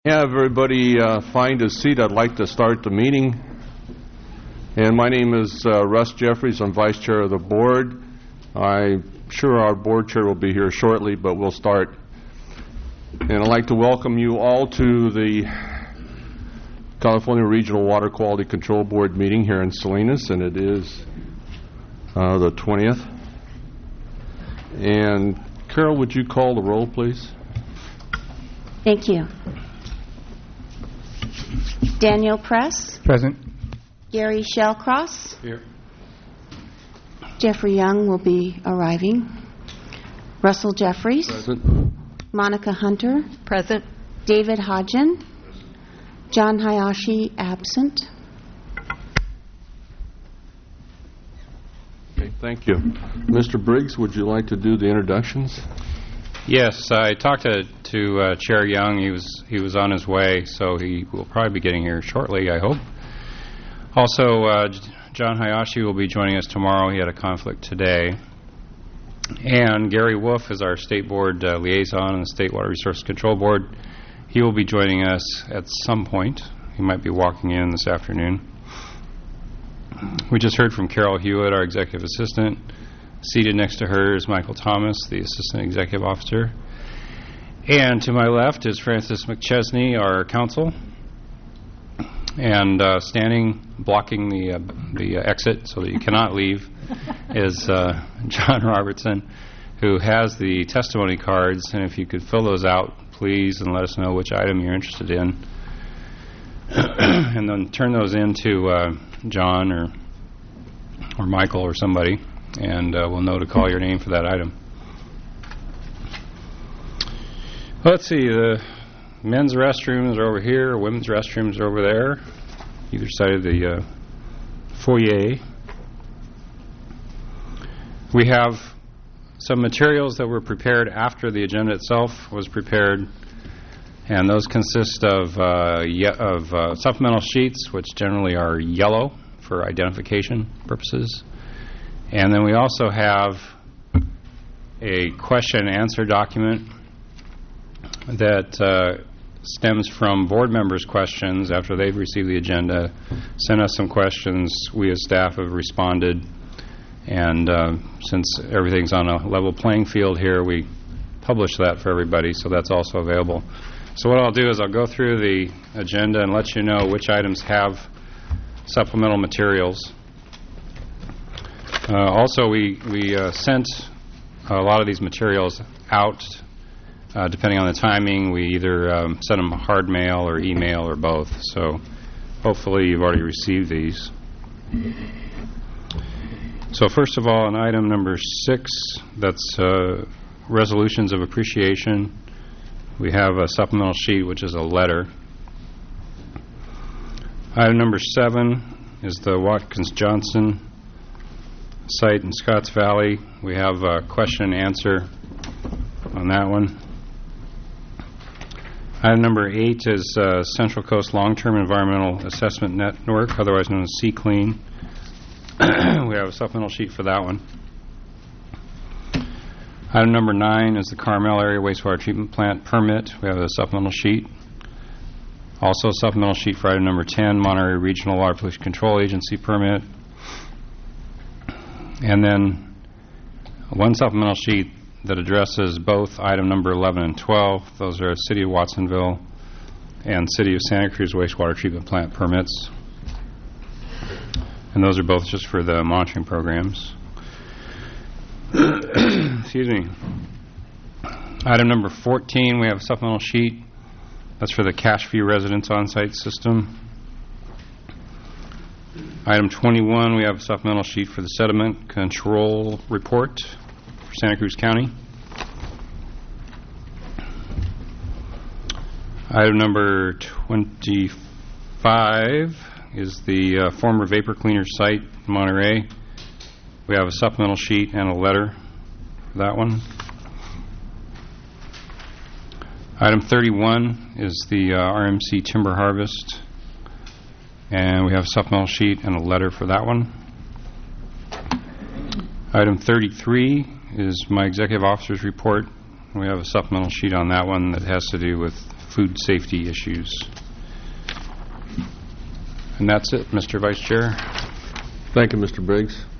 Have everybody find a seat. I'd like to start the meeting. And my name is Russ Jeffries. I'm Vice Chair of the Board. I'm sure our Board Chair will be here shortly, but we'll start. And I'd like to welcome you all to the California Regional Water Quality Control Board meeting here in Salinas, and it is the 20th. And Carol, would you call the roll, please? Thank you. Daniel Press. Present. Gary Shellcross. Here. Jeffrey Young will be arriving. Russell Jeffries. Present. Monica Hunter. Present. David Hodgen. John Hayashi, absent. Okay, thank you. Mr. Briggs, would you like to do the introductions? Yes, I talked to Chair Young. He was on his way, so he will probably be getting here shortly, I hope. Also, John Hayashi will be joining us tomorrow. He had a conflict today. And Gary Wolf is our State Board liaison in the State Water Resources Control Board. He will be joining us at some point. He might be walking in this afternoon. We just heard from Carol Hewitt, our Executive Assistant. Seated next to her is Michael Thomas, the Assistant Executive Officer. And to my left is Francis McChesney, our counsel. And standing, blocking the exit so that you cannot leave, is John Robertson, who has the testimony cards. And if you could fill those out, please, and let us know which item you're interested in. And then turn those in to John or Michael or somebody, and we'll know to call your name for that item. Let's see, the men's restrooms are over here, women's restrooms are over there, either side of the foyer. We have some materials that were prepared after the agenda itself was prepared, and those consist of supplemental sheets, which generally are yellow for identification purposes. And then we also have a question and answer document that stems from board members' questions after they've received the agenda, sent us some questions. We as staff have responded. And since everything's on a level playing field here, we publish that for everybody, so that's also available. So what I'll do is I'll go through the agenda and let you know which items have supplemental materials. Also, we sent a lot of these materials out. Depending on the timing, we either send them hard mail or email or both. So hopefully you've already received these. So first of all, on item number 6, that's resolutions of appreciation. We have a supplemental sheet, which is a letter. Item number 7 is the Watkins-Johnson site in Scotts Valley. We have a question and answer on that one. Item number 8 is Central Coast Long-Term Environmental Assessment Network, otherwise known as CCLEAN. We have a supplemental sheet for that one. Item number 9 is the Carmel Area Wastewater Treatment Plant permit. We have a supplemental sheet. Also a supplemental sheet for item number 10, Monterey Regional Water Pollution Control Agency permit. And then one supplemental sheet that addresses both item number 11 and 12. Those are City of Watsonville and City of Santa Cruz wastewater treatment plant permits. And those are both just for the monitoring programs. Excuse me. Item number 14, we have a supplemental sheet. That's for the Cashview Residence On-Site System. Item 21, we have a supplemental sheet for the Sediment Control Report for Santa Cruz County. Item number 25 is the former vapor cleaner site in Monterey. We have a supplemental sheet and a letter for that one. Item 31 is the RMC timber harvest, and we have a supplemental sheet and a letter for that one. Item 33 is my executive officer's report. We have a supplemental sheet on that one that has to do with food safety issues. And that's it, Mr. Vice Chair. Thank you, Mr. Briggs.